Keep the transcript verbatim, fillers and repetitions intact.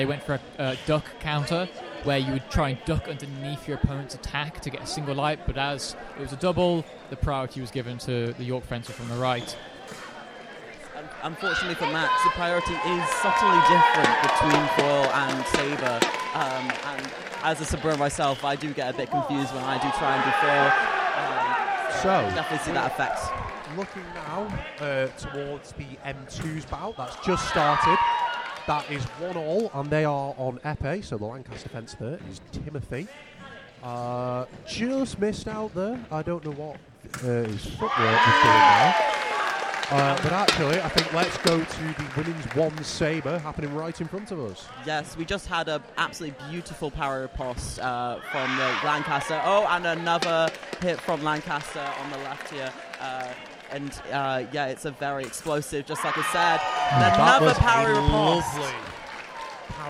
They went for a uh, duck counter, where you would try and duck underneath your opponent's attack to get a single light, but as it was a double, the priority was given to the York fencer from the right. Unfortunately for Max, the priority is subtly different between foil and saber. Um, and as a Sabura myself, I do get a bit confused when I do try and do foil. Um, so, definitely see that effect. Looking now uh, towards the M two's bout, that's just started. That is one all, and they are on Epee, so the Lancaster fence there is Timothy. Uh, just missed out there. I don't know what uh, his footwork was doing there. Uh, but actually, I think let's go to the women's one saber happening right in front of us. Yes, we just had an absolutely beautiful power riposte uh, from the Lancaster. Oh, and another hit from Lancaster on the left here. Uh, and uh, yeah, it's a very explosive, just like I said. And that another was power riposte. Lovely.